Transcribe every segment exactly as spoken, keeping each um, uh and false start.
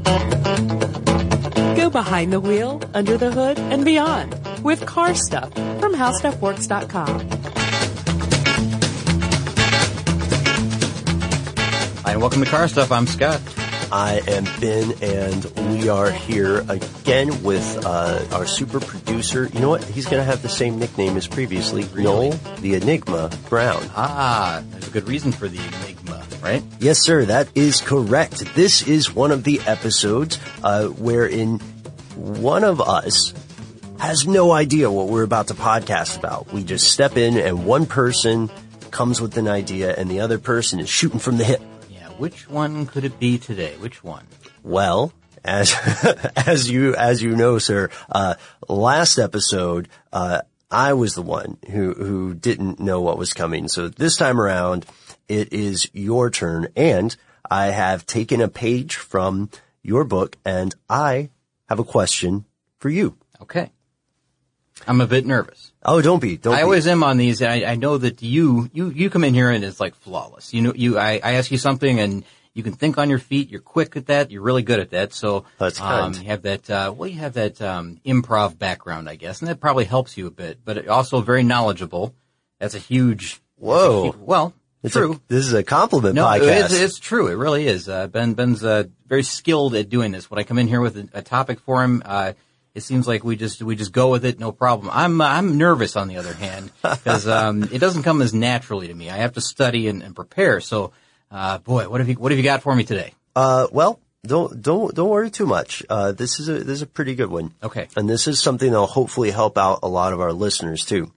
Go behind the wheel, under the hood, and beyond with Car Stuff from How Stuff Works dot com. Hi, and welcome to Car Stuff. I'm Scott. I am Ben, and we are here again with uh, our super producer. You know what? He's going to have the same nickname as previously, really? Noel the Enigma Brown. Ah, there's a good reason for the Enigma, right? Yes, sir. That is correct. This is one of the episodes uh, wherein one of us has no idea what we're about to podcast about. We just step in, and one person comes with an idea, and the other person is shooting from the hip. Which one could it be today? Which one? Well, as as you as you know, sir, uh last episode uh I was the one who who didn't know what was coming. So this time around it is your turn, and I have taken a page from your book, and I have a question for you. Okay. I'm a bit nervous. Oh, don't be. Don't I be. always am on these. I, I know that you, you, you come in here and it's like flawless. You know, you, I, I ask you something and you can think on your feet. You're quick at that. You're really good at that. So, That's um, kind. you have that, uh, well, you have that, um, improv background, I guess, and that probably helps you a bit, but also very knowledgeable. That's a huge, Whoa. a huge well, It's true. A, this is a compliment No, podcast. it's, it's true. It really is. Uh, Ben, Ben's, uh, very skilled at doing this. When I come in here with a, a topic for him, uh, it seems like we just we just go with it, no problem. I'm uh, I'm nervous on the other hand because um, it doesn't come as naturally to me. I have to study and, and prepare. So, uh, boy, what have you what have you got for me today? Uh, well, don't don't don't worry too much. Uh, this is a this is a pretty good one. Okay, and this is something that'll hopefully help out a lot of our listeners too.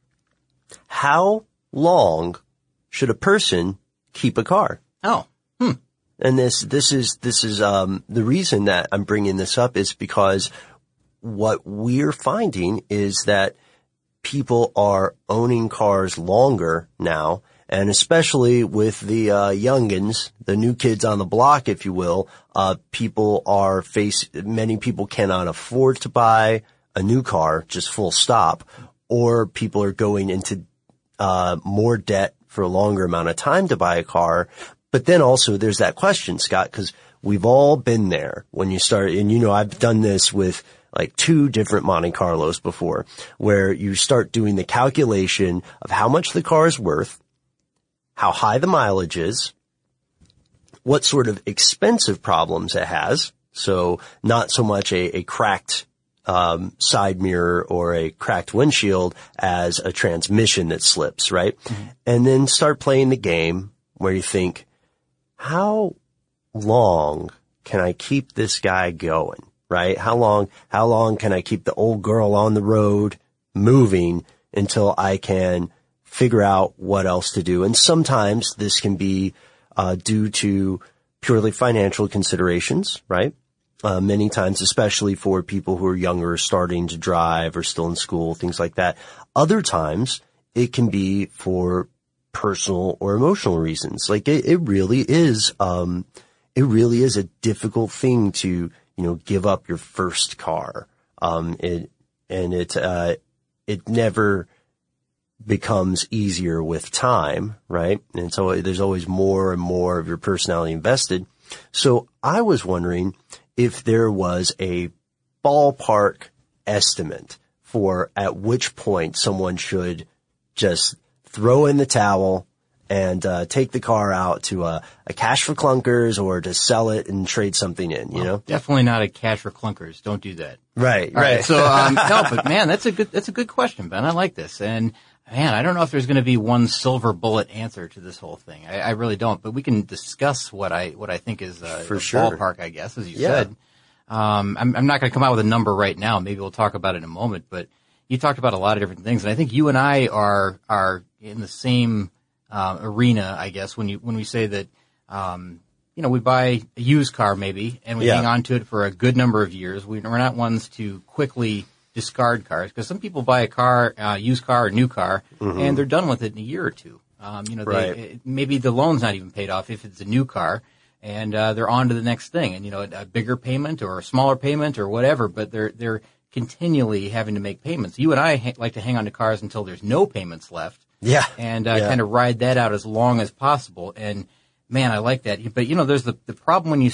How long should a person keep a car? Oh, hmm. And this this is this is um the reason that I'm bringing this up is because what we're finding is that people are owning cars longer now, and especially with the uh youngins, the new kids on the block, if you will, uh people are face many people cannot afford to buy a new car, just full stop, or people are going into uh more debt for a longer amount of time to buy a car. But then also there's that question, Scott, because we've all been there when you start, and you know I've done this with like two different Monte Carlos before, where you start doing the calculation of how much the car is worth, how high the mileage is, what sort of expensive problems it has. So not so much a, a cracked um side mirror or a cracked windshield as a transmission that slips, right? Mm-hmm. And then start playing the game where you think, how long can I keep this guy going? Right? How long, how long can I keep the old girl on the road moving until I can figure out what else to do? And sometimes this can be, uh, due to purely financial considerations, right? Uh, many times, especially for people who are younger, starting to drive or still in school, things like that. Other times it can be for personal or emotional reasons. Like it, it really is, um, it really is a difficult thing to, you know, give up your first car. Um, it, and it, uh, it never becomes easier with time, right? And so there's always more and more of your personality invested. So I was wondering if there was a ballpark estimate for at which point someone should just throw in the towel and uh take the car out to a, a cash for clunkers, or to sell it and trade something in, you well, know? Definitely not a cash for clunkers. Don't do that. Right, All right. right. So, um, no, but man, that's a good, that's a good question, Ben. I like this. And man, I don't know if there's going to be one silver bullet answer to this whole thing. I, I really don't, but we can discuss what I, what I think is uh, for the sure. ballpark, I guess, as you yeah. said. Um, I'm, I'm not going to come out with a number right now. Maybe we'll talk about it in a moment, but you talked about a lot of different things. And I think you and I are, are in the same, uh, arena, I guess, when you, when we say that, um, you know, we buy a used car maybe, and we yeah. hang on to it for a good number of years. We, we're not ones to quickly discard cars, because some people buy a car, uh, used car or new car, mm-hmm. and they're done with it in a year or two. Um, you know, right. they, maybe the loan's not even paid off if it's a new car, and uh, they're on to the next thing. And you know, a, a bigger payment or a smaller payment or whatever, but they're they're continually having to make payments. You and I ha- like to hang on to cars until there's no payments left. Yeah. And uh, yeah. kind of ride that out as long as possible. And man, I like that. But you know, there's the the problem when you start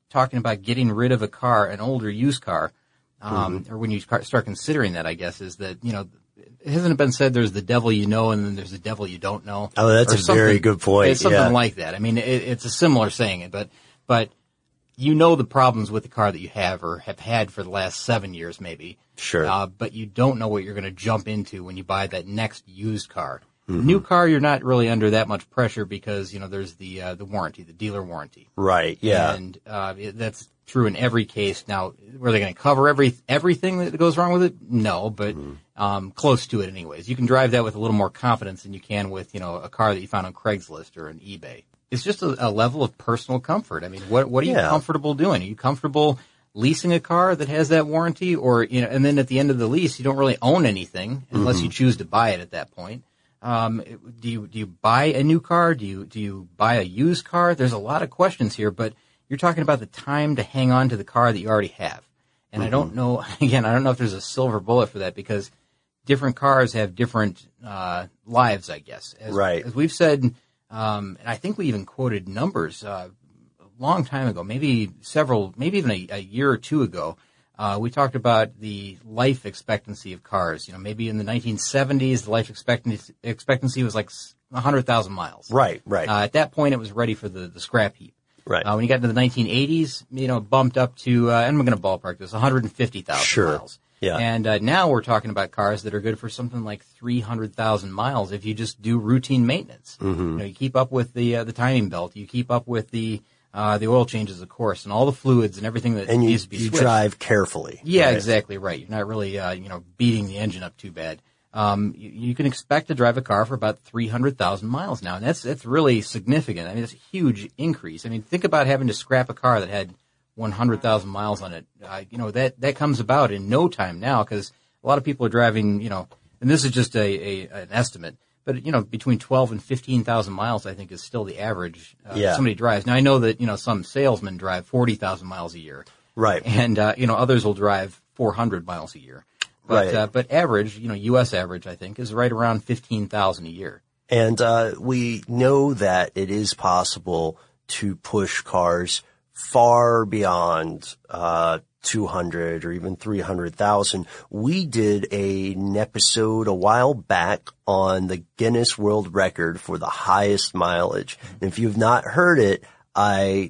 talking about getting rid of a car, an older used car, um, mm-hmm. or when you start considering that, I guess, is that, you know, hasn't it been said there's the devil you know and then there's the devil you don't know? Oh, that's a very good point. It's something yeah. like that. I mean, it, it's a similar saying, but, but you know the problems with the car that you have or have had for the last seven years maybe. Sure. Uh, but you don't know what you're going to jump into when you buy that next used car. Mm-hmm. New car, you're not really under that much pressure because, you know, there's the, uh, the warranty, the dealer warranty. Right, yeah. And, uh, it, that's true in every case. Now, were they going to cover every, everything that goes wrong with it? No, but, mm-hmm. um, close to it anyways. You can drive that with a little more confidence than you can with, you know, a car that you found on Craigslist or on eBay. It's just a, a level of personal comfort. I mean, what, what are you yeah. comfortable doing? Are you comfortable leasing a car that has that warranty or, you know, and then at the end of the lease, you don't really own anything unless mm-hmm. you choose to buy it at that point. Um, do you, do you buy a new car? Do you, do you buy a used car? There's a lot of questions here, but you're talking about the time to hang on to the car that you already have. And mm-hmm. I don't know, again, I don't know if there's a silver bullet for that because different cars have different, uh, lives, I guess. As, right. As we've said, um, and I think we even quoted numbers, uh, a long time ago, maybe several, maybe even a, a year or two ago. Uh, we talked about the life expectancy of cars. You know, maybe in the nineteen seventies, the life expectancy, expectancy was like one hundred thousand miles. Right, right. Uh, at that point, it was ready for the, the scrap heap. Right. Uh, when you got into the nineteen eighties, you know, bumped up to, uh, and I'm going to ballpark this, one hundred fifty thousand sure. miles. Yeah. And, uh, now we're talking about cars that are good for something like three hundred thousand miles if you just do routine maintenance. Mm-hmm. You know, you keep up with the, uh, the timing belt, you keep up with the, Uh, the oil changes, of course, and all the fluids and everything that and you, needs to be you switched. drive carefully. Yeah, right? exactly right. You're not really, uh, you know, beating the engine up too bad. Um, you, you can expect to drive a car for about three hundred thousand miles now, and that's, that's really significant. I mean, it's a huge increase. I mean, think about having to scrap a car that had one hundred thousand miles on it. Uh, you know, that, that comes about in no time now because a lot of people are driving, you know, and this is just a, a, an estimate. But, you know, between twelve and fifteen thousand miles, I think, is still the average uh, yeah. somebody drives. Now, I know that, you know, some salesmen drive forty thousand miles a year. Right. And, uh, you know, others will drive four hundred miles a year. But, right. uh, but average, you know, U S average, I think, is right around fifteen thousand a year. And, uh, we know that it is possible to push cars far beyond, uh, two hundred or even three hundred thousand. We did a, an episode a while back on the Guinness World Record for the highest mileage. And if you've not heard it, I,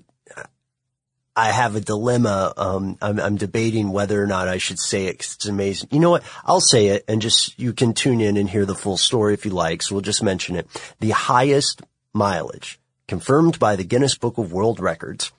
I have a dilemma. Um, I'm, I'm debating whether or not I should say it 'cause it's amazing. You know what? I'll say it and just, you can tune in and hear the full story if you like. So we'll just mention it. The highest mileage confirmed by the Guinness Book of World Records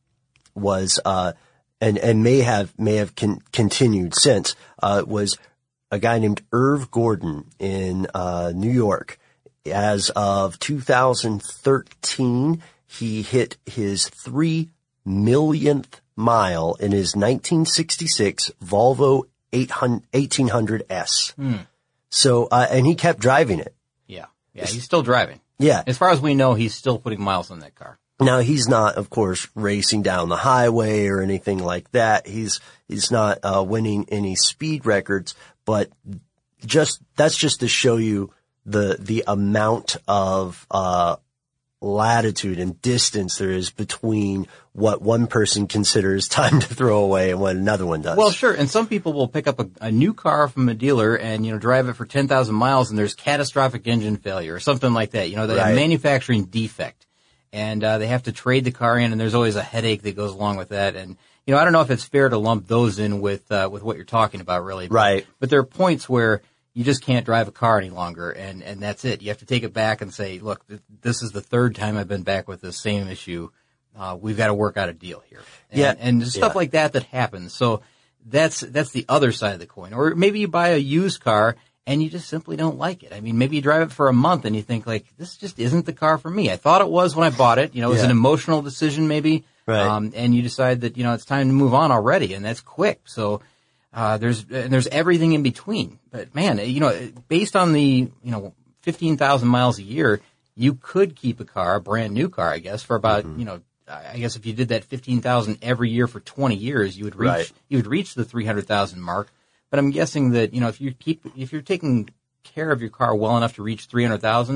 was, uh, and, and may have, may have con- continued since, uh, was a guy named Irv Gordon in, uh, New York. As of two thousand thirteen, he hit his three millionth mile in his nineteen sixty-six Volvo eighteen hundred S. Hmm. So, uh, and he kept driving it. Yeah. Yeah. He's still driving. Yeah. As far as we know, he's still putting miles on that car. Now, he's not, of course, racing down the highway or anything like that. He's, he's not, uh, winning any speed records, but just, that's just to show you the, the amount of, uh, latitude and distance there is between what one person considers time to throw away and what another one does. Well, sure. And some people will pick up a, a new car from a dealer and, you know, drive it for ten thousand miles and there's catastrophic engine failure or something like that. You know, they right. have a manufacturing defect. And, uh, they have to trade the car in and there's always a headache that goes along with that. And, you know, I don't know if it's fair to lump those in with, uh, with what you're talking about really. But, right. But there are points where you just can't drive a car any longer and, and that's it. You have to take it back and say, look, th- this is the third time I've been back with this same issue. Uh, we've got to work out a deal here. And, yeah. And stuff yeah. like that that happens. So that's, that's the other side of the coin. Or maybe you buy a used car and you just simply don't like it. I mean, maybe you drive it for a month and you think like, this just isn't the car for me. I thought it was when I bought it. You know, it was yeah. an emotional decision maybe. Right. Um, and you decide that, you know, it's time to move on already and that's quick. So, uh, there's, and there's everything in between. But man, you know, based on the, you know, fifteen thousand miles a year, you could keep a car, a brand new car, I guess, for about, mm-hmm. you know, I guess if you did that fifteen thousand every year for twenty years, you would reach, right. you would reach the three hundred thousand mark. But I'm guessing that, you know, if you keep, if you're taking care of your car well enough to reach three hundred thousand,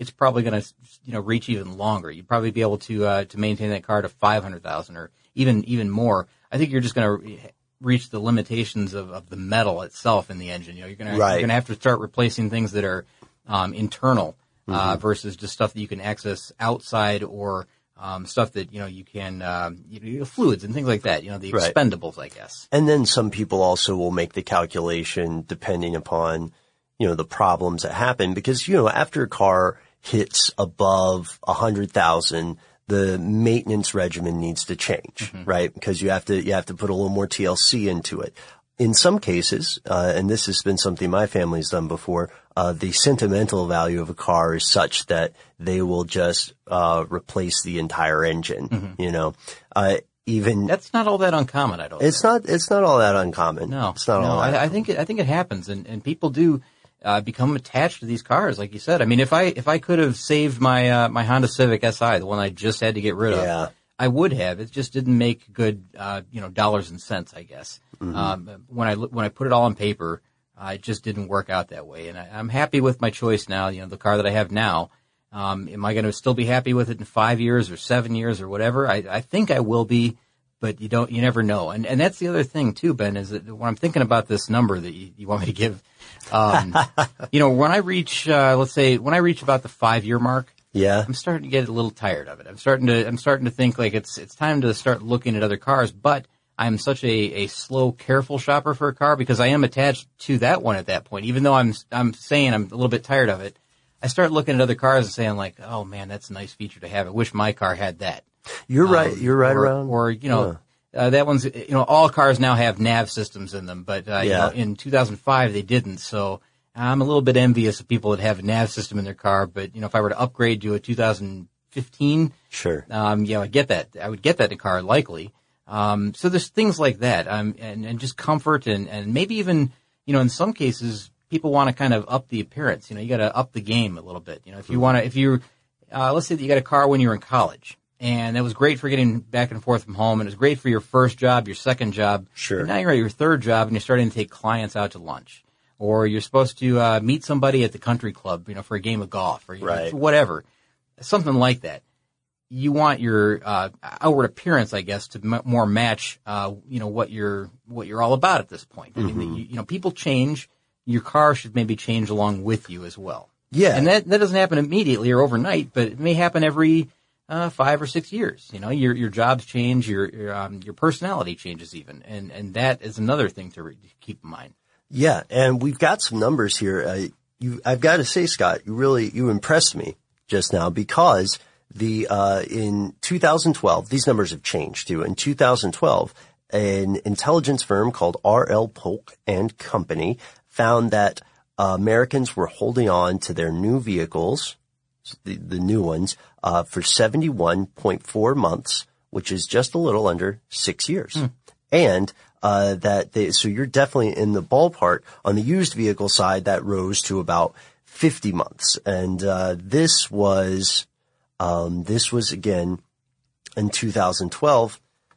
it's probably going to, you know, reach even longer. You'd probably be able to, uh, to maintain that car to five hundred thousand or even, even more. I think you're just going to reach the limitations of, of the metal itself in the engine. You know, you're going right. to have to start replacing things that are, um, internal, uh, mm-hmm. versus just stuff that you can access outside or, Um, stuff that, you know, you can, um, you know, fluids and things like that, you know, the right. expendables, I guess. And then some people also will make the calculation depending upon, you know, the problems that happen because, you know, after a car hits above a hundred thousand, the maintenance regimen needs to change, mm-hmm. right? Because you have to, you have to put a little more T L C into it. In some cases, uh, and this has been something my family's done before, uh, the sentimental value of a car is such that they will just, uh, replace the entire engine, mm-hmm. you know, uh, even. That's not all that uncommon, I don't It's think. not, it's not all that uncommon. No. It's not no, all that. I, I think it, I think it happens and, and people do, uh, become attached to these cars, like you said. I mean, if I, if I could have saved my, uh, my Honda Civic S I, the one I just had to get rid of. Yeah. I would have. It just didn't make good, uh, you know, dollars and cents, I guess. Mm-hmm. Um, when I, when I put it all on paper, uh, it just didn't work out that way. And I, I'm happy with my choice now, you know, the car that I have now. Um, am I going to still be happy with it in five years or seven years or whatever? I, I think I will be, but you don't, you never know. And, and that's the other thing too, Ben, is that when I'm thinking about this number that you, you want me to give, um, you know, when I reach, uh, let's say when I reach about the five year mark, yeah, I'm starting to get a little tired of it. I'm starting to, I'm starting to think like it's, it's time to start looking at other cars, but I'm such a, a slow, careful shopper for a car because I am attached to that one at that point. Even though I'm, I'm saying I'm a little bit tired of it, I start looking at other cars and saying like, oh man, that's a nice feature to have. I wish my car had that. You're um, right. You're right or, around. Or, you know, yeah. uh, that one's, you know, all cars now have nav systems in them, but, uh, yeah. you know, in two thousand five they didn't. So, I'm a little bit envious of people that have a nav system in their car, but, you know, if I were to upgrade to a two thousand fifteen, sure. um, you know, I get that. I would get that in a car likely. Um, so there's things like that, um, and, and just comfort and, and maybe even, you know, in some cases, people want to kind of up the appearance. You know, you got to up the game a little bit. You know, if you want to, if you, uh, let's say that you got a car when you were in college and that was great for getting back and forth from home and it was great for your first job, your second job. Sure. But now you're at your third job and you're starting to take clients out to lunch. Or you're supposed to uh, meet somebody at the country club, you know, for a game of golf or right. whatever, something like that. You want your uh, outward appearance, I guess, to m- more match, uh, you know, what you're what you're all about at this point. Mm-hmm. I mean, you, you know, people change. Your car should maybe change along with you as well. Yeah, and that that doesn't happen immediately or overnight, but it may happen every uh, five or six years. You know, your your jobs change, your your, um, your personality changes even, and and that is another thing to, re- to keep in mind. Yeah, and we've got some numbers here. Uh, you, I've got to say, Scott, you really, you impressed me just now because the, uh, in two thousand twelve, these numbers have changed too. In two thousand twelve, an intelligence firm called R L Polk and Company found that uh, Americans were holding on to their new vehicles, the, the new ones, uh, for seventy-one point four months, which is just a little under six years. Hmm. And Uh, that they, so you're definitely in the ballpark. On the used vehicle side, that rose to about fifty months. And, uh, this was, um, this was again in two thousand twelve.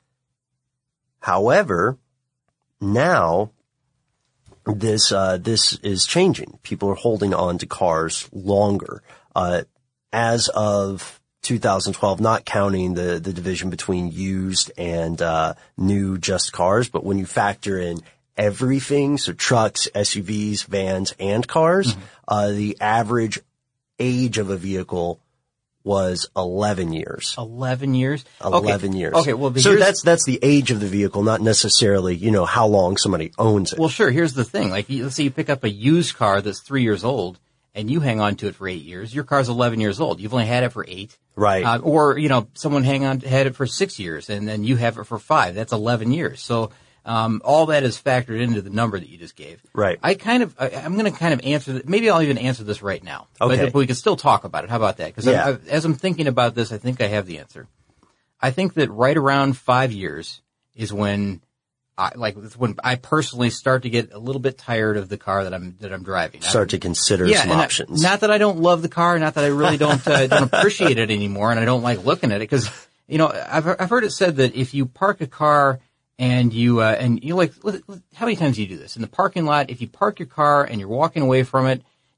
However, now this, uh, this is changing. People are holding on to cars longer. Uh, as of two thousand twelve, not counting the, the division between used and, uh, new just cars, but when you factor in everything, so trucks, S U Vs, vans, and cars, mm-hmm. uh, the average age of a vehicle was eleven years. eleven years? eleven okay. years. Okay, well, so that's, that's the age of the vehicle, not necessarily, you know, how long somebody owns it. Well, sure, here's the thing. Like, let's say you pick up a used car that's three years old, and you hang on to it for eight years, your car's eleven years old. You've only had it for eight. Right. Uh, or, you know, someone hang on, had it for six years, and then you have it for five. That's eleven years. So, um, all that is factored into the number that you just gave. Right. I kind of, I, I'm going to kind of answer, maybe I'll even answer this right now. Okay. But, but we can still talk about it. How about that? Because yeah. as I'm thinking about this, I think I have the answer. I think that right around five years is when, I, like when I personally start to get a little bit tired of the car that I'm that I'm driving. Start I, to consider yeah, some and options. I, not that I don't love the car, not that I really don't uh, don't appreciate it anymore, and I don't like looking at it because you know I've I've heard it said that if you park a car and you uh, and you like how many times do you do this in the parking lot? If you park your car and you're walking away from it,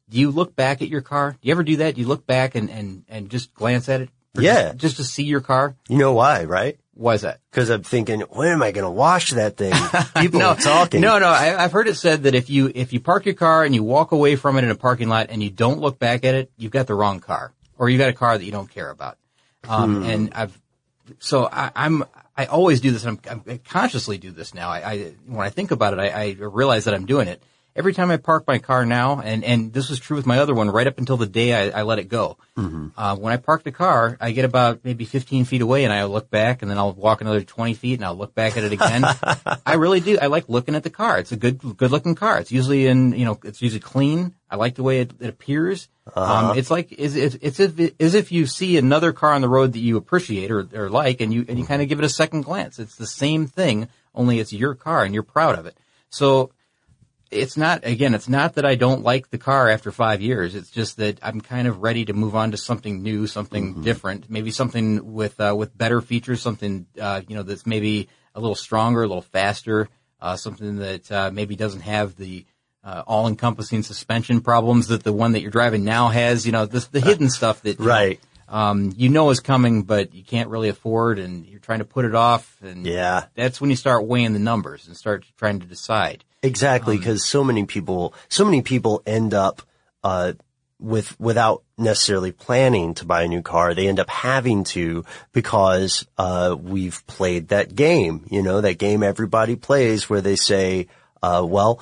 do you look back at your car? Do you ever do that? Do you look back and, and, and just glance at it? Or Yeah. Just, just to see your car? You know why, right? Why is that? Because I'm thinking, when am I going to wash that thing? People no, are talking. No, no. I, I've heard it said that if you if you park your car and you walk away from it in a parking lot and you don't look back at it, you've got the wrong car, or you got a car that you don't care about. Um, hmm. And I've so I, I'm I always do this. I'm, I consciously do this now. I, I when I think about it, I, I realize that I'm doing it. Every time I park my car now, and, and this was true with my other one right up until the day I, I let it go. Mm-hmm. Uh, when I park the car, I get about maybe fifteen feet away and I look back and then I'll walk another twenty feet and I'll look back at it again. I really do. I like looking at the car. It's a good, good looking car. It's usually in, you know, it's usually clean. I like the way it, it appears. Uh-huh. Um, it's like, it's, it's, it's if, as if you see another car on the road that you appreciate or, or like and you, and you kind of give it a second glance. It's the same thing, only it's your car and you're proud of it. So, it's not, again, it's not that I don't like the car after five years. It's just that I'm kind of ready to move on to something new, something mm-hmm. different, maybe something with, uh, with better features, something, uh, you know, that's maybe a little stronger, a little faster, uh, something that, uh, maybe doesn't have the, uh, all-encompassing suspension problems that the one that you're driving now has, you know, this, the hidden stuff that, right. know, um, you know is coming, but you can't really afford and you're trying to put it off. And yeah. That's when you start weighing the numbers and start trying to decide. Exactly, because um, so many people, so many people end up, uh, with, without necessarily planning to buy a new car. They end up having to because, uh, we've played that game, you know, that game everybody plays where they say, uh, well,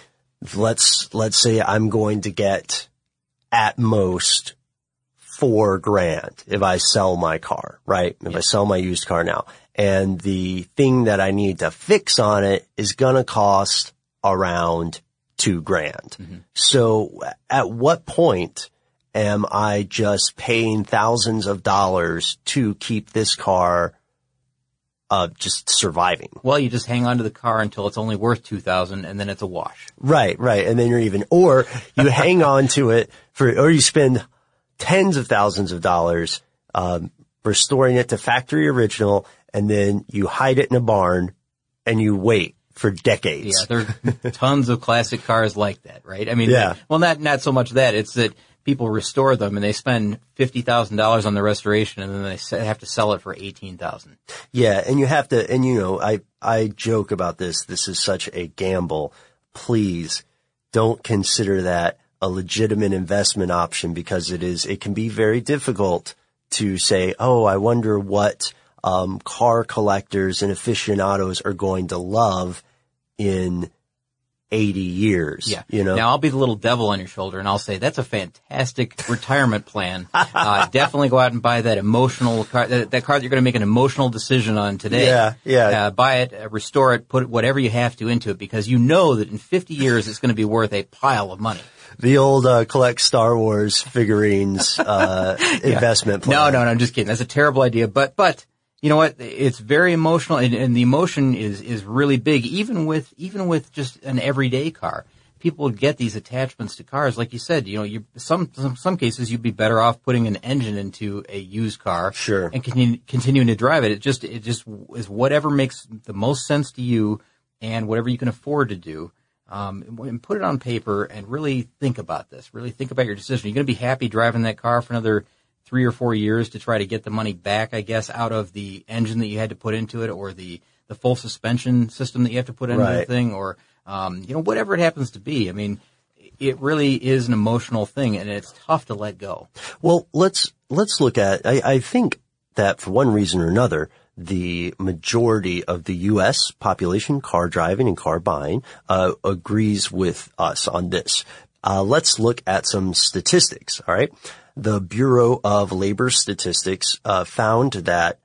let's, let's say I'm going to get at most four grand if I sell my car, right? If yeah. I sell my used car now. And the thing that I need to fix on it is going to cost around two grand. Mm-hmm. So at what point am I just paying thousands of dollars to keep this car uh just surviving? Well, you just hang on to the car until it's only worth two thousand and then it's a wash. Right, right. And then you're even, or you hang on to it for, or you spend tens of thousands of dollars um restoring it to factory original, and then you hide it in a barn and you wait for decades. Yeah, there are tons of classic cars like that, right? I mean, yeah. well, not, not so much that. It's that people restore them and they spend fifty thousand dollars on the restoration and then they have to sell it for eighteen thousand dollars. Yeah, and you have to, and you know, I, I joke about this. This is such a gamble. Please don't consider that a legitimate investment option because it is, it can be very difficult to say, oh, I wonder what Um, car collectors and aficionados are going to love in eighty years. Yeah. You know? Now I'll be the little devil on your shoulder and I'll say that's a fantastic retirement plan. Uh, definitely go out and buy that emotional car, that, that car that you're going to make an emotional decision on today. Yeah. Yeah. Uh, buy it, uh, restore it, put whatever you have to into it because you know that in fifty years it's going to be worth a pile of money. The old, uh, collect Star Wars figurines, uh, yeah. investment plan. No, no, no, I'm just kidding. That's a terrible idea, but, but, you know what? It's very emotional, and, and the emotion is is really big. Even with even with just an everyday car, people get these attachments to cars. Like you said, you know, you some some some cases you'd be better off putting an engine into a used car, sure, and continue, continuing to drive it. It just it just is whatever makes the most sense to you, and whatever you can afford to do. Um, and put it on paper and really think about this. Really think about your decision. You're going to be happy driving that car for another three or four years to try to get the money back, I guess, out of the engine that you had to put into it or the, the full suspension system that you have to put into right. the thing or, um, you know, whatever it happens to be. I mean, it really is an emotional thing and it's tough to let go. Well, let's, let's look at, I, I think that for one reason or another, the majority of the U S population, car driving and car buying, uh, agrees with us on this. Uh, let's look at some statistics. All right. The Bureau of Labor Statistics uh, found that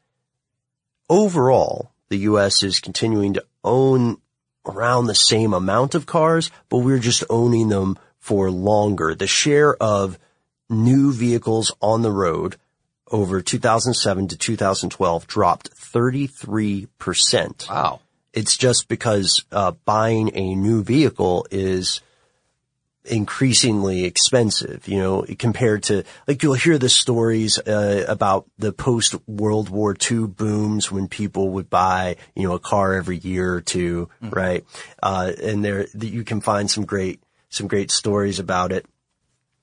overall, the U S is continuing to own around the same amount of cars, but we're just owning them for longer. The share of new vehicles on the road over two thousand seven to two thousand twelve dropped thirty-three percent. Wow. It's just because uh, buying a new vehicle is increasingly expensive, you know, compared to, like, you'll hear the stories uh, about the post World War Two booms when people would buy, you know, a car every year or two, mm-hmm. right? Uh, and there, you can find some great, some great stories about it.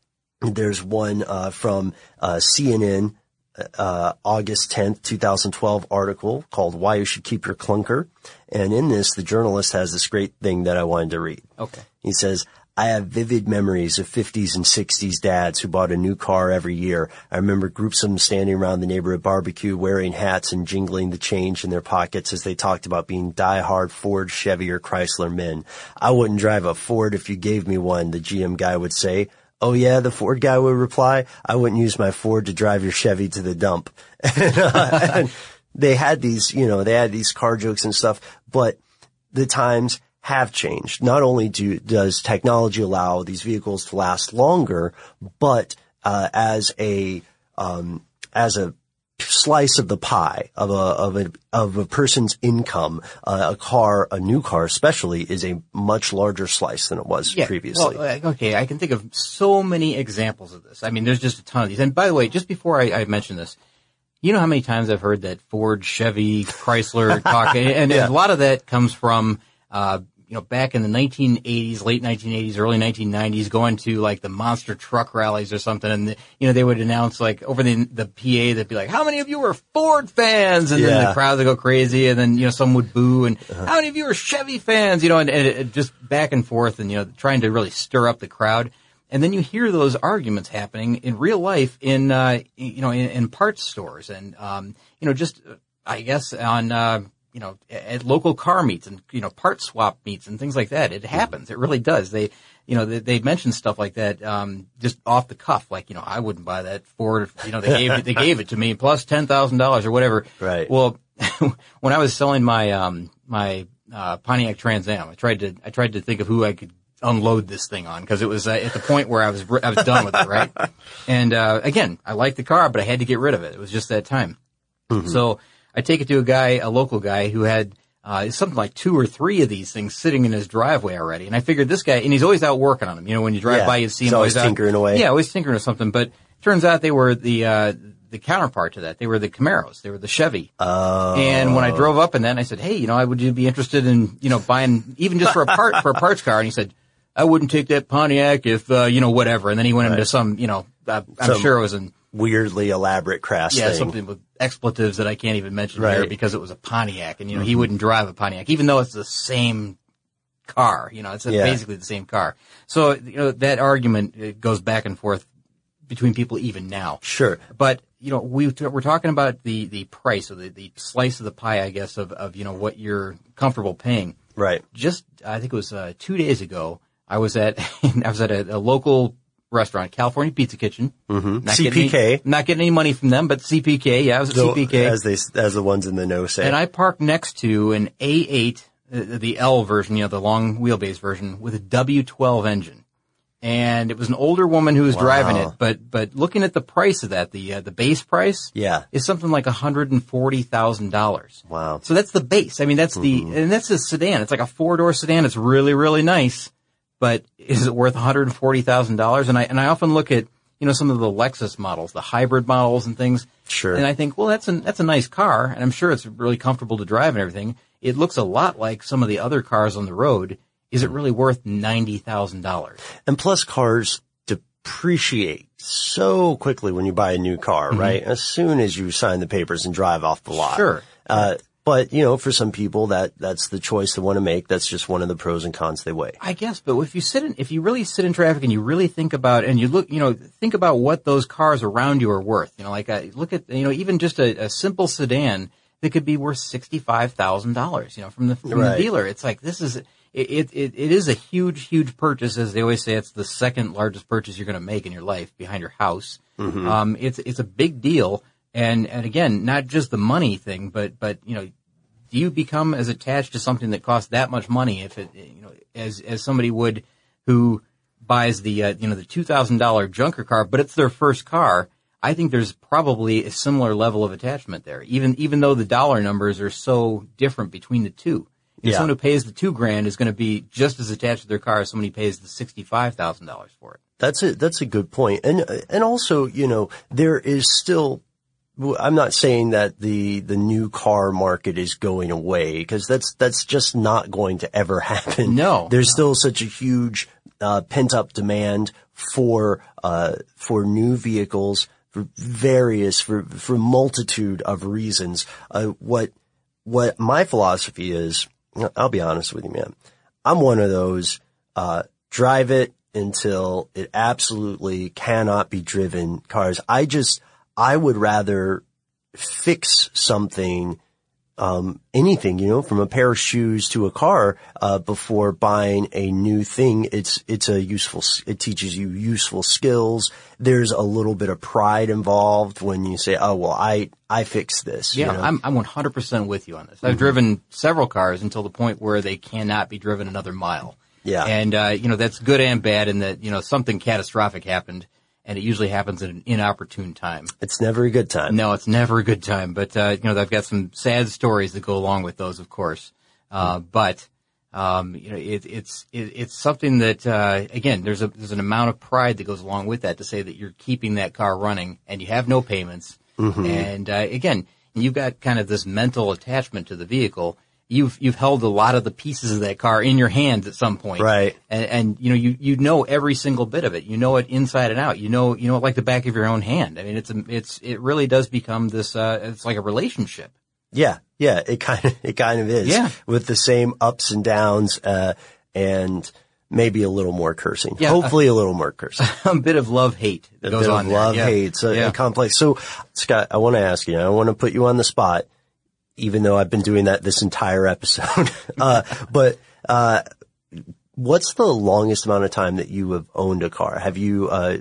There's one uh, from uh, C N N, uh, August tenth, twenty twelve article called Why You Should Keep Your Clunker. And in this, the journalist has this great thing that I wanted to read. Okay. He says, I have vivid memories of fifties and sixties dads who bought a new car every year. I remember groups of them standing around the neighborhood barbecue wearing hats and jingling the change in their pockets as they talked about being die-hard Ford, Chevy, or Chrysler men. I wouldn't drive a Ford if you gave me one, the G M guy would say. Oh yeah, the Ford guy would reply, I wouldn't use my Ford to drive your Chevy to the dump. and, uh, and they had these, you know, they had these car jokes and stuff, but the times have changed. Not only do, does technology allow these vehicles to last longer, but, uh, as a, um, as a slice of the pie of a, of a, of a person's income, uh, a car, a new car especially, is a much larger slice than it was yeah, previously. Well, okay, I can think of so many examples of this. I mean, there's just a ton of these. And by the way, just before I, I mention this, you know how many times I've heard that Ford, Chevy, Chrysler talk, and, yeah. and a lot of that comes from, uh, you know, back in the nineteen eighties, late nineteen eighties, early nineteen nineties, going to like the monster truck rallies or something, and the, you know, they would announce like over the the P A, they'd be like, "How many of you are Ford fans?" And yeah. then the crowd would go crazy, and then you know some would boo, and uh-huh. "How many of you are Chevy fans?" You know, and, and it, just back and forth, and you know, trying to really stir up the crowd. And then you hear those arguments happening in real life in uh, you know in, in parts stores, and um, you know, just I guess on. Uh, you know, at local car meets and, you know, part swap meets and things like that. It happens. It really does. They, you know, they, they mention stuff like that, um, just off the cuff. Like, you know, I wouldn't buy that Ford. You know, they gave it, they gave it to me plus ten thousand dollars or whatever. Right. Well, when I was selling my, um, my, uh, Pontiac Trans Am, I tried to, I tried to think of who I could unload this thing on because it was uh, at the point where I was, I was done with it, right? And, uh, again, I liked the car, but I had to get rid of it. It was just that time. Mm-hmm. So, I take it to a guy, a local guy who had, uh, something like two or three of these things sitting in his driveway already. And I figured this guy, and he's always out working on them. You know, when you drive yeah, by, you see he's him always, always tinkering out, away. Yeah, always tinkering or something. But turns out they were the, uh, the counterpart to that. They were the Camaros. They were the Chevy. Oh. And when I drove up in that, I said, hey, you know, would you be interested in, you know, buying, even just for a part, for a parts car? And he said, I wouldn't take that Pontiac if, uh, you know, whatever. And then he went right. into some, you know, uh, I'm some sure it was in, weirdly elaborate crass yeah, thing. something with expletives that I can't even mention right. here because it was a Pontiac, and you know mm-hmm. he wouldn't drive a Pontiac, even though it's the same car. You know, it's yeah. basically the same car. So you know that argument it goes back and forth between people even now. Sure, but you know we we're talking about the the price or the the slice of the pie, I guess, of of you know what you're comfortable paying. Right. Just I think it was uh, two days ago. I was at I was at a, a local restaurant, California Pizza Kitchen. Mm-hmm. Not C P K. Any, not getting any money from them, but C P K. Yeah, I was at so, C P K. As they, as the ones in the know say. And I parked next to an A eight, uh, the L version, you know, the long wheelbase version with a W twelve engine. And it was an older woman who was wow. driving it, but, but looking at the price of that, the, uh, the base price. Yeah. Is something like one hundred forty thousand dollars. Wow. So that's the base. I mean, that's mm-hmm. the, and that's a sedan. It's like a four door sedan. It's really, really nice. But is it worth one hundred forty thousand dollars? And I, and I often look at, you know, some of the Lexus models, the hybrid models and things. Sure. And I think, well, that's a, that's a nice car. And I'm sure it's really comfortable to drive and everything. It looks a lot like some of the other cars on the road. Is it really worth ninety thousand dollars? And plus cars depreciate so quickly when you buy a new car, mm-hmm. right? As soon as you sign the papers and drive off the lot. Sure. Uh, But, you know, for some people, that, that's the choice they want to make. That's just one of the pros and cons they weigh. I guess, but if you sit in, if you really sit in traffic and you really think about, and you look, you know, think about what those cars around you are worth. You know, like, uh, look at, you know, even just a, a simple sedan that could be worth sixty-five thousand dollars, you know, from the, from right. the dealer. It's like, this is, it, it, it is a huge, huge purchase. As they always say, it's the second largest purchase you're going to make in your life behind your house. Mm-hmm. Um, it's, it's a big deal. And, and again, not just the money thing, but, but, you know, do you become as attached to something that costs that much money if it, you know, as, as somebody would who buys the, uh, you know, the two thousand dollars junker car, but it's their first car? I think there's probably a similar level of attachment there, even, even though the dollar numbers are so different between the two. And yeah. someone who pays the two grand is going to be just as attached to their car as somebody who pays the sixty-five thousand dollars for it. That's a, that's a good point. And, and also, you know, there is still, I'm not saying that the, the new car market is going away because that's, that's just not going to ever happen. No. There's no. still such a huge uh, pent up demand for, uh, for new vehicles for various, for, for multitude of reasons. Uh, what, what my philosophy is, I'll be honest with you, man. I'm one of those, uh, drive it until it absolutely cannot be driven cars. I just, I would rather fix something, um, anything, you know, from a pair of shoes to a car, uh, before buying a new thing. It's, it's a useful, it teaches you useful skills. There's a little bit of pride involved when you say, oh, well, I, I fixed this. Yeah, you know? I'm, I'm one hundred percent with you on this. I've mm-hmm. driven several cars until the point where they cannot be driven another mile. Yeah. And, uh, you know, that's good and bad in that, you know, something catastrophic happened, and it usually happens at an inopportune time. It's never a good time. No, it's never a good time. But, uh, you know, I've got some sad stories that go along with those, of course. Uh, mm. but, um, you know, it, it's, it, it's something that, uh, again, there's a, there's an amount of pride that goes along with that to say that you're keeping that car running and you have no payments. Mm-hmm. And, uh, again, you've got kind of this mental attachment to the vehicle. You've, you've held a lot of the pieces of that car in your hands at some point. Right. And, and, you know, you, you know every single bit of it. You know it inside and out. You know, you know it like the back of your own hand. I mean, it's, a, it's, it really does become this, uh, it's like a relationship. Yeah. Yeah. It kind of, it kind of is. Yeah. With the same ups and downs, uh, and maybe a little more cursing. Yeah, Hopefully a, a little more cursing. A bit of love-hate that a goes bit on of there. love, yeah. hate. So yeah. a complex. So Scott, I want to ask you, I want to put you on the spot, even though I've been doing that this entire episode. uh, but, uh, what's the longest amount of time that you have owned a car? Have you, uh,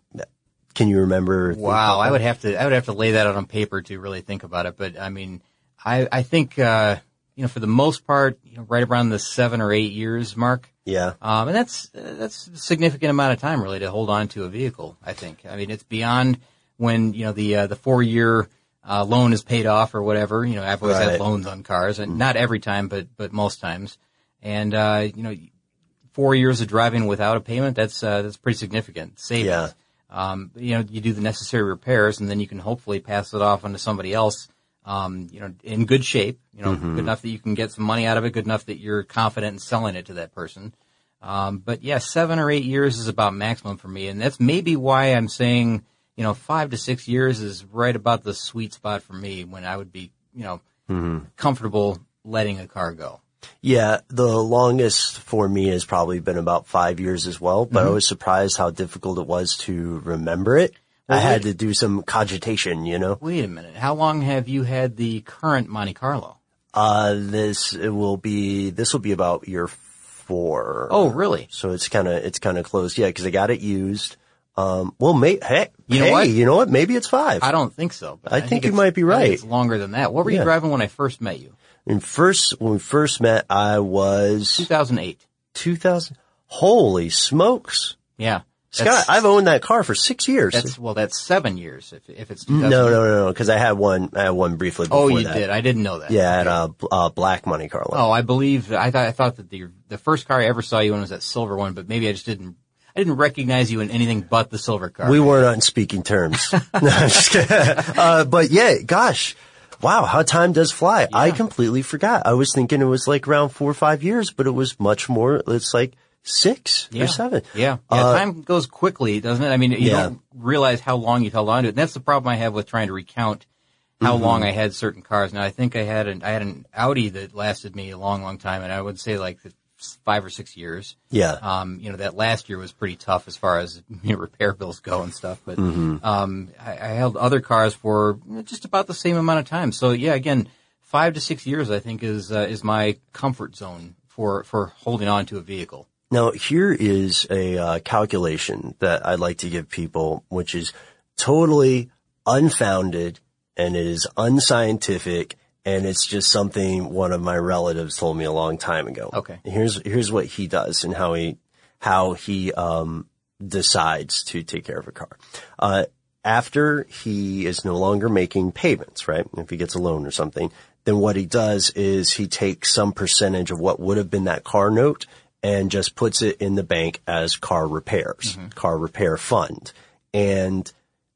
can you remember? Wow. I would have to, I would have to lay that out on paper to really think about it. But I mean, I, I think, uh, you know, for the most part, you know, right around the seven or eight years mark. Yeah. Um, and that's, that's a significant amount of time really to hold on to a vehicle, I think. I mean, it's beyond when, you know, the, uh, the four year, Uh, loan is paid off or whatever. You know, I've always right. had loans on cars, and not every time, but, but most times. And, uh, you know, four years of driving without a payment, that's, uh, that's pretty significant savings. Yeah. Um, you know, you do the necessary repairs, and then you can hopefully pass it off onto somebody else, um, you know, in good shape, you know, mm-hmm. good enough that you can get some money out of it, good enough that you're confident in selling it to that person. Um, but yeah, seven or eight years is about maximum for me, and that's maybe why I'm saying, you know, five to six years is right about the sweet spot for me when I would be, you know, mm-hmm. comfortable letting a car go. Yeah, the longest for me has probably been about five years as well, but mm-hmm. I was surprised how difficult it was to remember it. Well, I had to do some cogitation, you know. Wait a minute. How long have you had the current Monte Carlo? Uh, this it will be, this will be about year four. Oh, really? So it's kind of, it's kind of close. Yeah, because I got it used. Um, well, may, hey, you know hey, what? you know what? Maybe it's five. I don't think so. But I, I think, think you might be right. I think it's longer than that. What were you yeah. driving when I first met you? And first, when we first met, I was two thousand eight. two thousand. Holy smokes! Yeah, Scott, I've owned that car for six years. That's well, that's seven years if if it's two thousand. No, no, no, no, because I had one. I had one briefly before Oh, you that. did. I didn't know that. Yeah, I had a, a black Monte Carlo. Oh, I believe. I thought I thought that the the first car I ever saw you in was that silver one, but maybe I just didn't. I didn't recognize you in anything but the silver car. We weren't on speaking terms. No, I'm just kidding. Uh, but yeah, gosh, wow, how time does fly. Yeah. I completely forgot. I was thinking it was like around four or five years, but it was much more. It's like six yeah. or seven. Yeah. Yeah. Uh, time goes quickly, doesn't it? I mean, you yeah. don't realize how long you've held on to it. And that's the problem I have with trying to recount how mm-hmm. long I had certain cars. Now, I think I had an, I had an Audi that lasted me a long, long time, and I would say like five or six years. Yeah. Um, you know, that last year was pretty tough as far as you know, repair bills go and stuff. But, mm-hmm. um, I, I held other cars for just about the same amount of time. So yeah, again, five to six years, I think is, uh, is my comfort zone for, for holding on to a vehicle. Now, here is a uh, calculation that I'd like to give people, which is totally unfounded and it is unscientific. And it's just something one of my relatives told me a long time ago. Okay. Here's, here's what he does and how he, how he, um, decides to take care of a car. Uh, after he is no longer making payments, right? If he gets a loan or something, then what he does is he takes some percentage of what would have been that car note and just puts it in the bank as car repairs, mm-hmm. car repair fund. And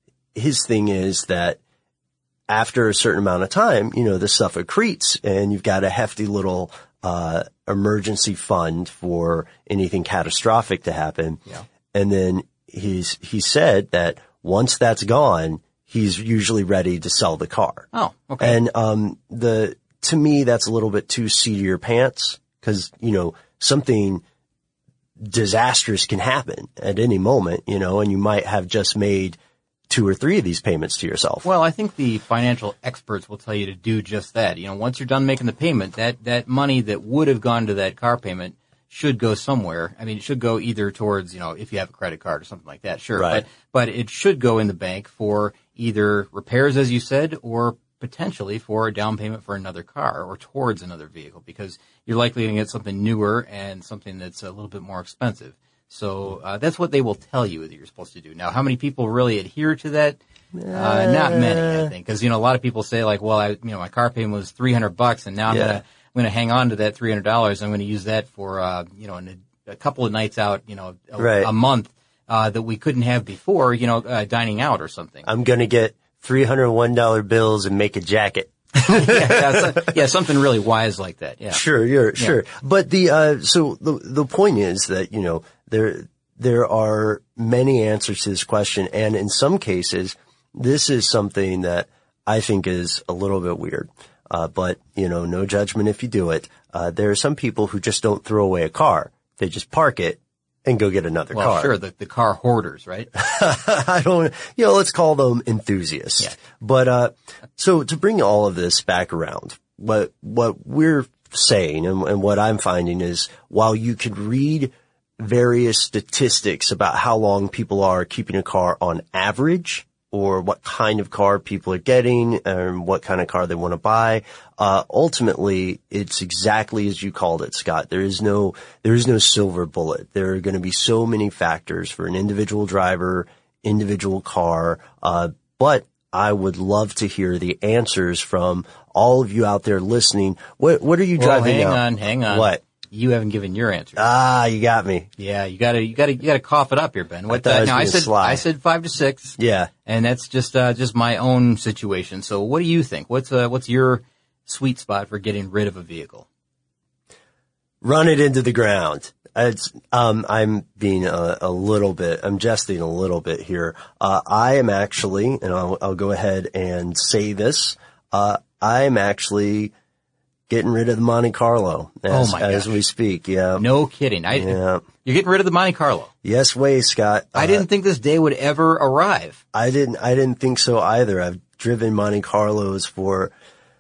his thing is that after a certain amount of time, you know, the stuff accretes and you've got a hefty little, uh, emergency fund for anything catastrophic to happen. Yeah. And then he's, he said that once that's gone, he's usually ready to sell the car. Oh, okay. And, um, the, to me, that's a little bit too seat of your pants because, you know, something disastrous can happen at any moment, you know, and you might have just made two or three of these payments to yourself. Well, I think the financial experts will tell you to do just that. You know, once you're done making the payment, that, that money that would have gone to that car payment should go somewhere. I mean, it should go either towards, you know, if you have a credit card or something like that, sure. Right. But, but it should go in the bank for either repairs, as you said, or potentially for a down payment for another car or towards another vehicle because you're likely going to get something newer and something that's a little bit more expensive. So uh, that's what they will tell you that you're supposed to do. Now, how many people really adhere to that? Uh, not many, I think, because you know a lot of people say like, well, I, you know, my car payment was three hundred bucks, and now I'm Yeah. gonna I'm gonna hang on to that three hundred dollars. I'm gonna use that for uh, you know, an, a couple of nights out, you know, a, Right. a month uh, that we couldn't have before, you know, uh, dining out or something. I'm going to get three hundred one dollar bills and make a jacket. yeah, yeah, so- yeah, something really wise like that. Yeah. Sure, you're, sure. But the, uh, so the, the point is that, you know, there, there are many answers to this question. And in some cases, this is something that I think is a little bit weird. Uh, but, you know, no judgment if you do it. Uh, there are some people who just don't throw away a car. They just park it and go get another Well, car. sure, the, the car hoarders, right? I don't, you know, let's call them enthusiasts. Yeah. But, uh, so to bring all of this back around, what, what we're saying and, and what I'm finding is while you could read various statistics about how long people are keeping a car on average or what kind of car people are getting and what kind of car they want to buy, uh, ultimately it's exactly as you called it, Scott. There is no, there is no silver bullet. There are going to be so many factors for an individual driver, individual car, uh, but I would love to hear the answers from all of you out there listening. What, what are you Well, driving hang now? on, hang on. What? You haven't given your answer. Ah, you got me. Yeah, you gotta, you gotta, you gotta cough it up here, Ben. What? thought I Uh, was now I being said, sly. I said five to six. Yeah. And that's just, uh, just my own situation. So what do you think? What's, uh, what's your sweet spot for getting rid of a vehicle? Run it into the ground. It's, um, I'm being a, a little bit, I'm jesting a little bit here. Uh, I am actually, and I'll, I'll go ahead and say this, uh, I am actually getting rid of the Monte Carlo as, Oh my as gosh. we speak. Yeah. No kidding. I, Yeah. You're getting rid of the Monte Carlo. Yes way, Scott. I Uh, didn't think this day would ever arrive. I didn't, I didn't think so either. I've driven Monte Carlos for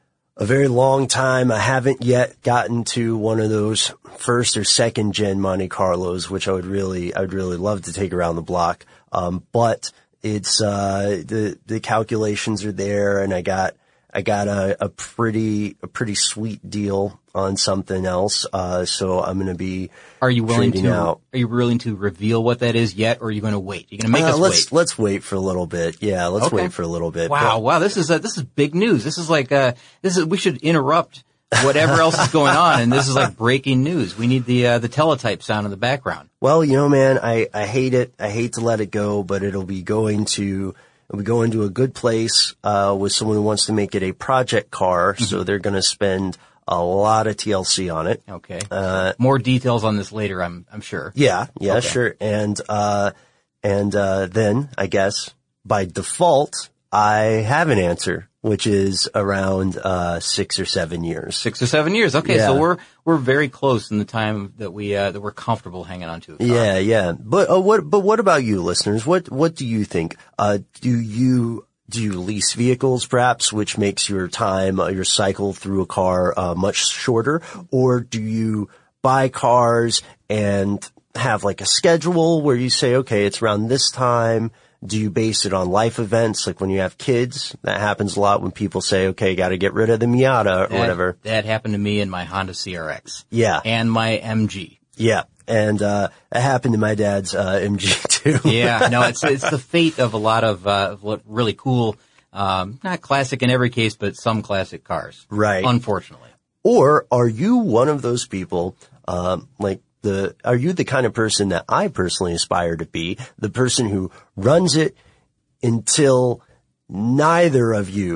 a very long time. I haven't yet gotten to one of those first or second gen Monte Carlos, which I would really, I would really love to take around the block. Um, but it's, uh, the, the calculations are there and I got, I got a, a pretty, a pretty sweet deal on something else. Uh, so I'm going to be, Are you willing trading to, out. are you willing to reveal what that is yet, or are you going to wait? You're going to make Uh, us let's, wait. let's wait for a little bit. Yeah. Let's Okay. wait for a little bit. Wow, But- wow, this is, uh, this is big news. This is like, uh, this is, we should interrupt whatever else is going on, and this is like breaking news. We need the, uh, the teletype sound in the background. Well, you know, man, I, I hate it. I hate to let it go, but it'll be going to, it'll be going to a good place, uh, with someone who wants to make it a project car. Mm-hmm. So they're going to spend a lot of T L C on it. Okay. Uh, More details on this later, I'm, I'm sure. Yeah, yeah, Okay. sure. And, uh, and, uh, then I guess by default, I have an answer, which is around, uh, six or seven years. Six or seven years. Okay, Yeah. so we're, we're very close in the time that we, uh, that we're comfortable hanging on to a car. Yeah, yeah. But uh, what? But what about you, listeners? What What do you think? Uh, do you do you lease vehicles, perhaps, which makes your time, uh, your cycle through a car, uh, much shorter, or do you buy cars and have like a schedule where you say, okay, it's around this time? Do you base it on life events, like when you have kids? That happens a lot when people say, okay, got to get rid of the Miata or That, whatever. that happened to me in my Honda C R X. Yeah. And my M G. Yeah. And, uh, it happened to my dad's, uh, M G too. Yeah, no, it's, it's the fate of a lot of, uh, of what really cool, um, not classic in every case, but some classic cars. Right. Unfortunately. Or are you one of those people, um, like the, are you the kind of person that I personally aspire to be? The person who runs it until neither of you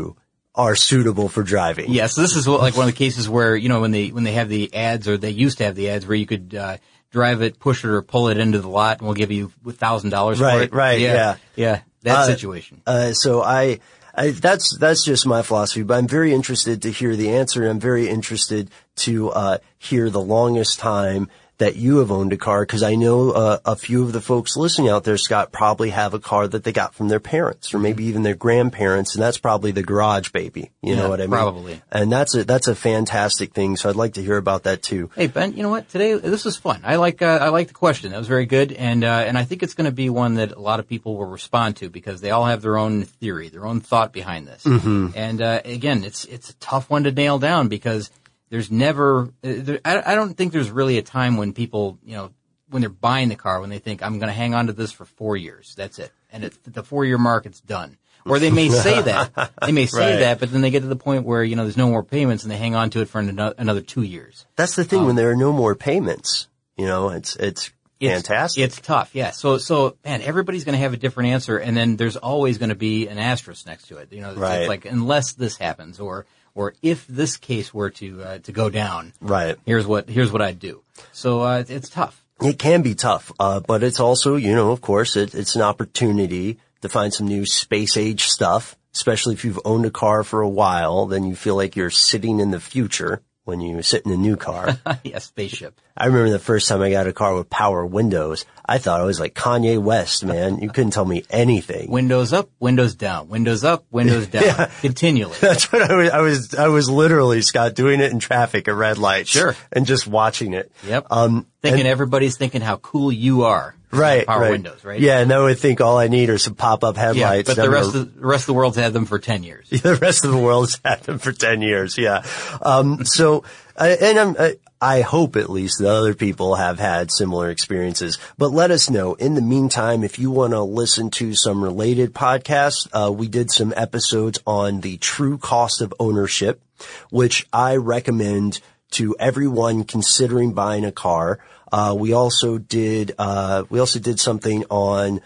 are suitable for driving. Yeah, so this is what, like one of the cases where, you know, when they, when they have the ads, or they used to have the ads where you could, uh, drive it, push it, or pull it into the lot, and we'll give you a thousand dollars for Right, it. right, yeah. yeah. Yeah, that Uh, situation. Uh, so I, I, that's, that's just my philosophy, but I'm very interested to hear the answer, and I'm very interested to, uh, hear the longest time that you have owned a car, because I know uh, a few of the folks listening out there, Scott, probably have a car that they got from their parents or maybe even their grandparents, and that's probably the garage baby. You Yeah, know what I mean? probably. And that's a that's a fantastic thing. So I'd like to hear about that too. Hey Ben, you know what? Today this was fun. I like uh, I like the question. That was very good, and uh, and I think it's going to be one that a lot of people will respond to because they all have their own theory, their own thought behind this. Mm-hmm. And uh, again, it's it's a tough one to nail down because there's never, there, I, I don't think there's really a time when people, you know, when they're buying the car, when they think, I'm going to hang on to this for four years. That's it. And at the four year mark, it's done. Or they may say that. They may say Right. that, but then they get to the point where, you know, there's no more payments and they hang on to it for an, another two years. That's the thing Um, when there are no more payments. You know, it's it's, It's, fantastic. It's tough, yeah. So, so, man, everybody's going to have a different answer, and then there's always going to be an asterisk next to it. You know, it's, Right. it's like, unless this happens, or, or if this case were to, uh, to go down, Right. here's what, here's what I'd do. So, uh, it's tough. It can be tough, uh, but it's also, you know, of course, it, it's an opportunity to find some new space age stuff, especially if you've owned a car for a while, then you feel like you're sitting in the future when you sit in a new car. Yeah, spaceship. I remember the first time I got a car with power windows. I thought I was like Kanye West, man. You couldn't tell me anything. Windows up, windows down, windows up, windows down, Yeah. continually. That's what I was, I was, I was literally, Scott, doing it in traffic at red lights. Sure. And just watching it. Yep. Um, Thinking and- everybody's thinking how cool you are. Right, Power right. windows, right? Yeah, and I would think all I need are some pop-up Yeah, headlights. but that the I'm rest gonna- of the rest of the world's had them for ten years. the rest of the world's had them for ten years, yeah. Um, so, uh, and I'm, uh, I hope at least that other people have had similar experiences. But let us know. In the meantime, if you want to listen to some related podcasts, uh, we did some episodes on the true cost of ownership, which I recommend to everyone considering buying a car. Uh, we also did, uh, we also did something on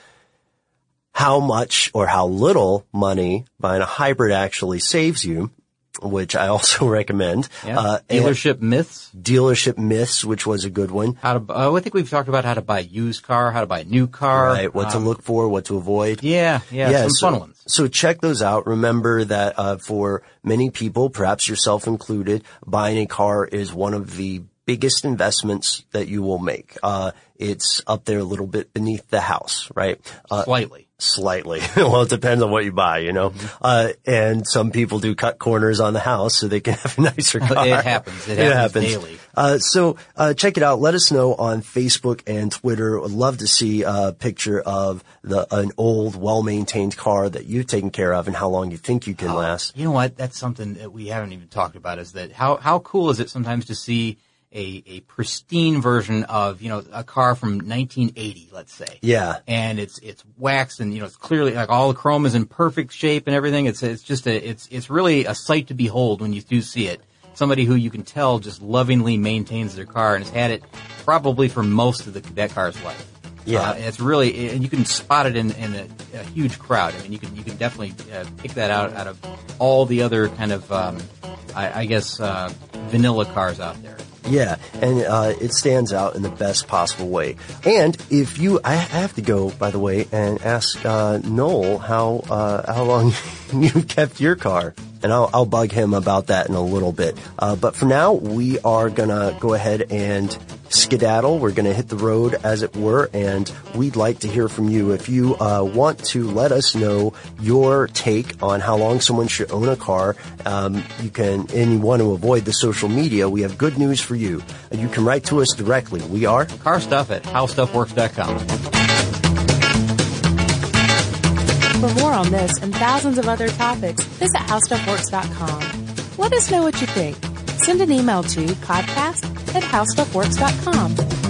how much or how little money buying a hybrid actually saves you, which I also recommend. Yeah. Uh, and Dealership myths. dealership myths, which was a good one. How to? Uh, I think we've talked about how to buy a used car, how to buy a new car. Right. What to Um, look for, what to avoid. Yeah, yeah, some so, fun ones. So check those out. Remember that, uh, for many people, perhaps yourself included, buying a car is one of the biggest investments that you will make. Uh, it's up there a little bit beneath the house, right? Uh, Slightly. Slightly. Well, it depends on what you buy, you know. Mm-hmm. Uh, and some people do cut corners on the house so they can have a nicer car. It happens. It happens daily. Uh, so, uh, check it out. Let us know on Facebook and Twitter. Would love to see a picture of the, an old, well-maintained car that you've taken care of and how long you think you can last. You know what? That's something that we haven't even talked about. Is that how how cool is it sometimes to see a a pristine version of, you know, a car from nineteen eighty, let's say. Yeah. And it's it's waxed and, you know, it's clearly like all the chrome is in perfect shape and everything. It's it's just a it's it's really a sight to behold when you do see it. Somebody who you can tell just lovingly maintains their car and has had it probably for most of the that car's life. Yeah. Uh, it's really, and you can spot it in, in a, a huge crowd. I mean, you can you can definitely uh, pick that out out of all the other kind of, um, I, I guess, uh, vanilla cars out there. Yeah, and uh, it stands out in the best possible way. And if you, I have to go, by the way, and ask uh, Noel how uh, how long you kept your car, and I'll, I'll bug him about that in a little bit. Uh, but for now, we are gonna go ahead and skedaddle. We're gonna hit the road, as it were, and we'd like to hear from you. If you uh, want to let us know your take on how long someone should own a car, um, you can, and you want to avoid the social media, we have good news for you. You can write to us directly. We are Car Stuff at how stuff works dot com. For more on this and thousands of other topics, visit how stuff works dot com. Let us know what you think. Send an email to podcast at how stuff works dot com.